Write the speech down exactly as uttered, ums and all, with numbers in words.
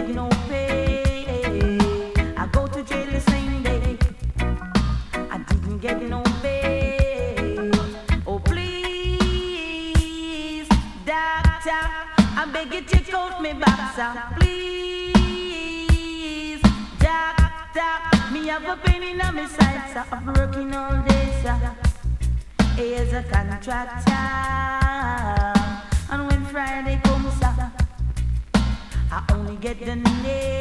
get no pay. I go to jail the same day. I didn't get no pay. Oh please, doctor, I beg you check out me boxer. Please, doctor, me have a pain in my side, so I'm working all day, sir. As a contractor, and when Friday comes, sir, I only get the name.